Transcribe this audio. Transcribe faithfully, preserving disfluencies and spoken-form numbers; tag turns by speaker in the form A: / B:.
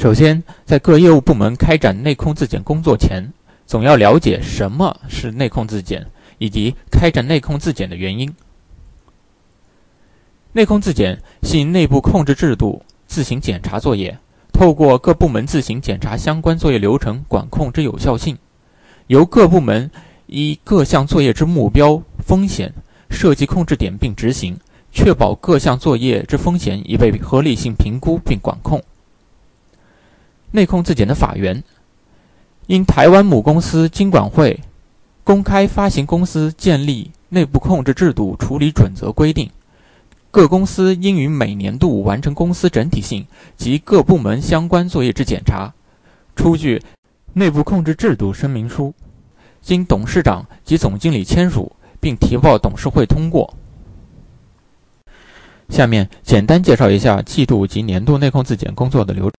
A: 首先，在各业务部门开展内控自检工作前，总要了解什么是内控自检，以及开展内控自检的原因。内控自检系内部控制制度自行检查作业，透过各部门自行检查相关作业流程管控之有效性，由各部门依各项作业之目标、风险设计控制点并执行，确保各项作业之风险已被合理性评估并管控。内控自检的法源，因台湾母公司金管会公开发行公司建立内部控制制度处理准则规定，各公司应于每年度完成公司整体性及各部门相关作业之检查，出具内部控制制度声明书，经董事长及总经理签署，并提报董事会通过。下面简单介绍一下季度及年度内控自检工作的流程。